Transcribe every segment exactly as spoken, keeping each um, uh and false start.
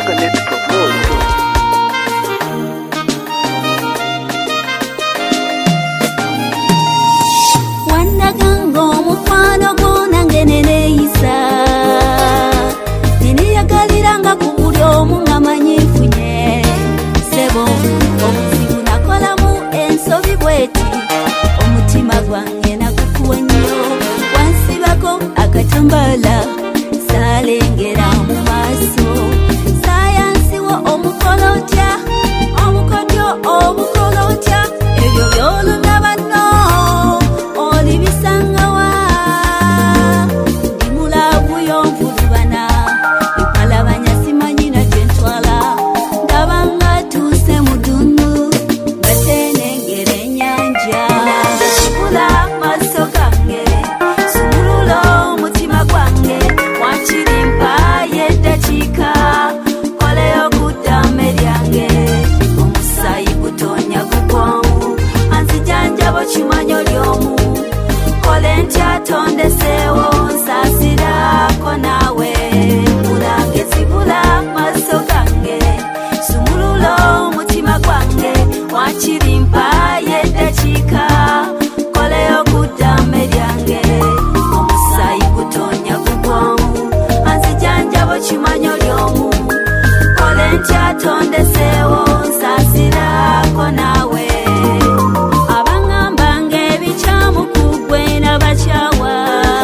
Moga Net Propose. Wandagango mukwano gunangenene isa nini yagaliranga kubuli omunga manyifunye sebo omuzibu nakolamu ensobi bweti omutima gwange nagukuwa nnyo wansibako akatambala salengera mu maaso sayansiwo omukolotya omukodyo omukolotya ebyo byolundaba nno oli bisangawa ndi mulavu yonvulubana mpalabanya simanyina gyentwala ndaba nga tuuse mudundu ngatenengera ennyanja kibula maaso gange sumulula omutima gwange wakirimpa y'eddakiika koleyo kuddame lyange omusaayi gutonya gugwamu anzijanjabo kimanyo lyomu kole ntyatondeseewo nsaasirako naawe mulange zibula maaso gange sumulula omutima gwange wakirimpa y'eddakiika koleyo kuddame lyange omusaayi gutonya gugwamu anzijanjabo kimanyo lyomu kole ntyatondeseewo nsaasirako naawe abangamba ng'ebikyamu ku ggwe n'abakyawa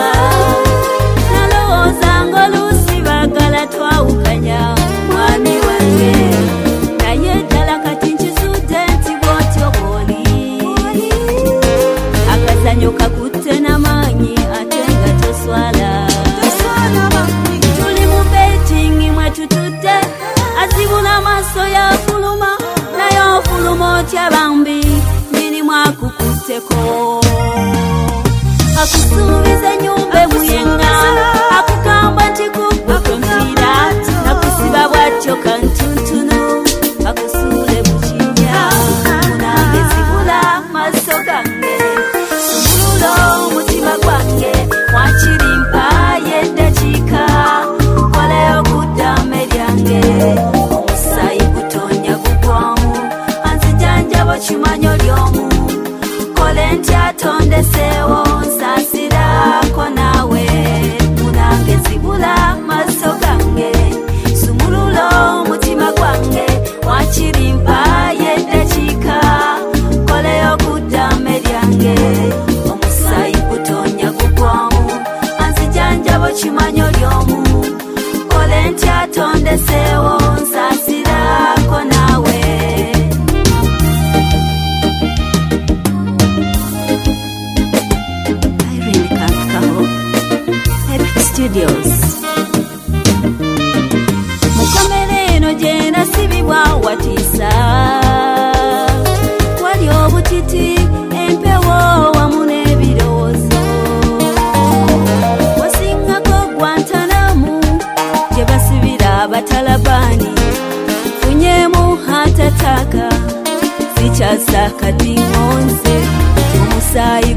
nalowooza ng'oluusi baagala twawukanya mwami wange naye ddala kati nkizudde nti bw'otyo bw'oli akazanyo kakutte n'amaanyi ate nga toswala tuli mu betingi mwe tutudde azibula amaaso yafuluma naye ofuluma otya bambi mirimu akukutteko akusuubiza ennyumba emuyenga akugamba nti kukukonfiira nakusiba bwatyo kantuntunu akusuule bukinya munange zibula maaso gange sumulula omutima gwange wakirimpa y'eddakiika koleyo kuddame lyange omusaayi gutonya gugwamu anzijanjabo kimanyo lyomu kole ntyatondeseewo nsaasirako naawe munange zibula maaso gange sumulula omutima gwange wakirimpa y'eddakiika koleyo kuddame lyange omusaayi gutonya gugwamu anzijanjabo kimanyo lyomu kole ntyatondeseewo nsaasirako naawe Irene Kafkaho, Epic Studios. Mukomere eno gye nasibibwa watiisa wali obutiti empewo wamu n'ebirowoozo wasingako Guantanamo gye basibira abatalabani funyemu hatataka sikyasa kadingonze omusaayi